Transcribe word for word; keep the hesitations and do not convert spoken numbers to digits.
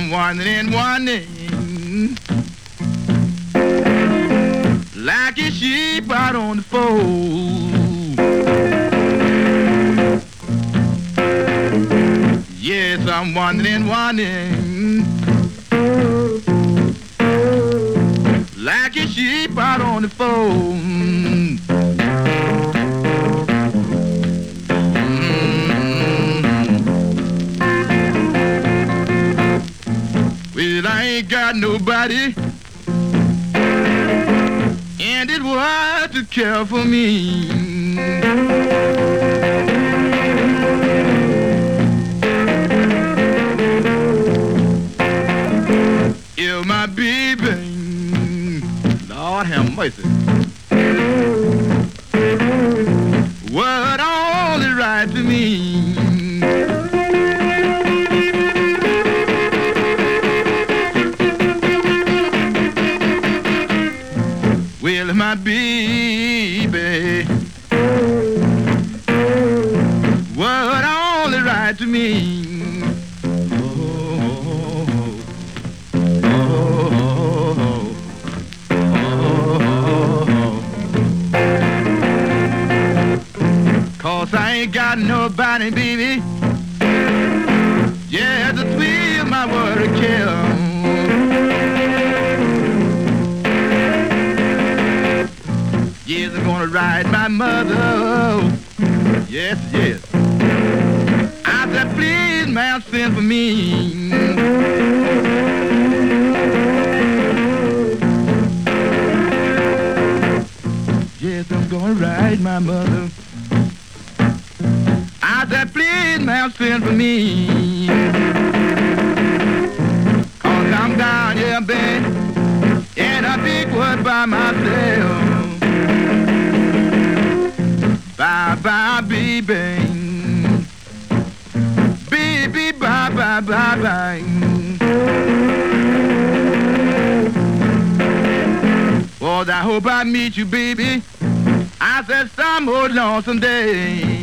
I'm wondering, wondering, like a sheep out on the fold. Yes, I'm wondering, wondering, like a sheep out on the fold. Well, I ain't got nobody, and it was to care for me. If my baby, Lord have mercy, would only write to me. Well, my baby would only write to me. Oh, oh, oh, oh. Cause I ain't got nobody, baby, yeah, to thrill my word of care. Yes, I'm gonna ride my mother. Yes, yes. I said, please, ma'am, send for me. Yes, I'm gonna ride my mother. I said, please, ma'am, send for me. Cause I'm down here, babe, in a big wood by myself. Bye bye, baby. Baby, bye bye, bye bye. Well, I hope I meet you, baby. I said some old lonesome day.